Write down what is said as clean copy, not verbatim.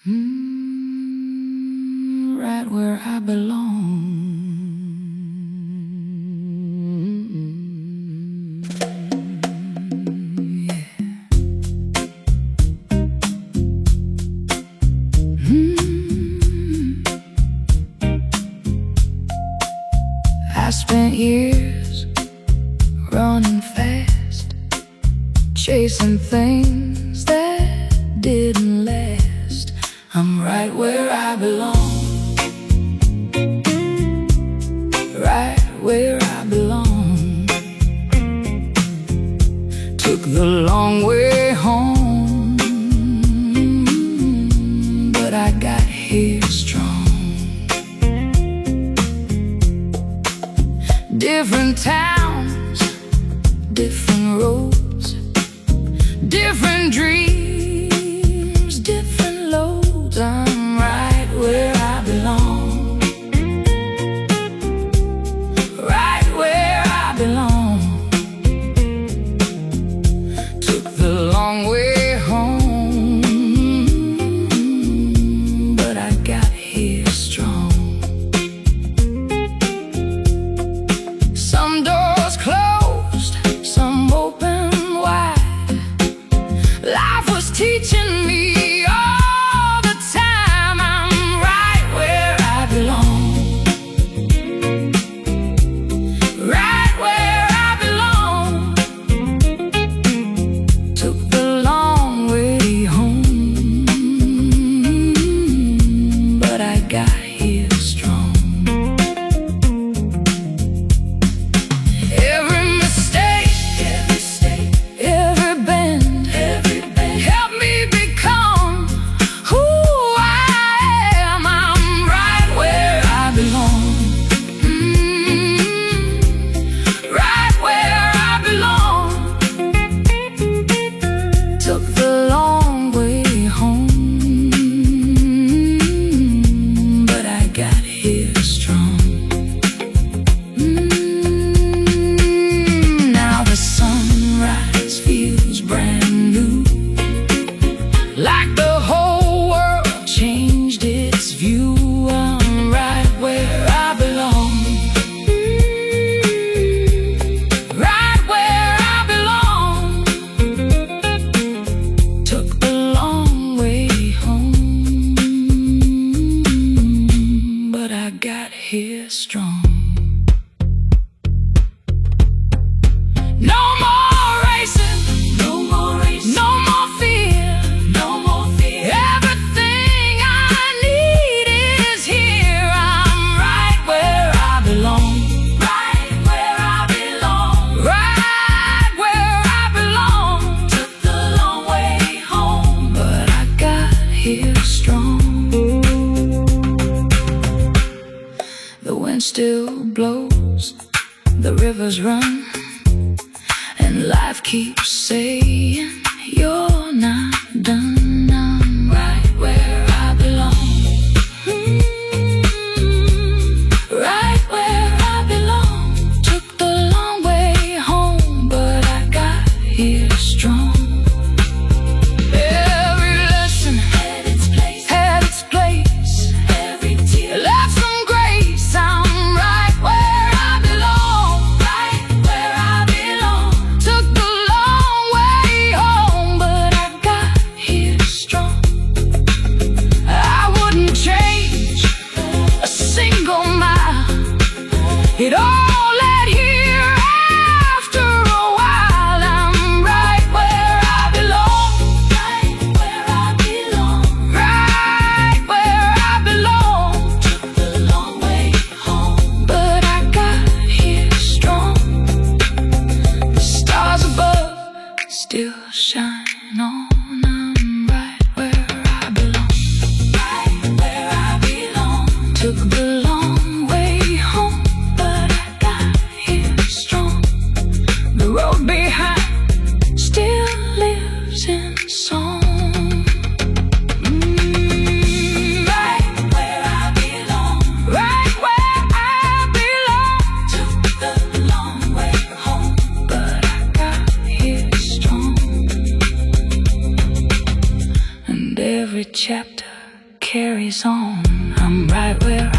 Right where I belong. Yeah. I spent years running fast, chasing things that didn't last. I'm right where I belong, right where I belong. Took the long way home, but I got here strong. Different towns, different roads, different dreams, different loads. I'm right where I belong, right where I belong. Took the long way home, but I got here strong. Some doors closed, some open wide. Life was teaching me all the time. I'm right where I belong, right where I belong. Took the long way home, but I got here strong. Like the whole world changed its view. I'm right where I belong, right where I belong. Took the long way home, but I got here strong. No more racing, no more racing, no more fear. The wind still blows, the rivers run, and life keeps saying you're not done. I'm right where I belong, right where I belong. Took the long way home, but I got here strong. Every lesson had its place, had its place. Every tear left some grace. I'm right where I belong, right where I belong. Took the long way home, but carries on. I'm right where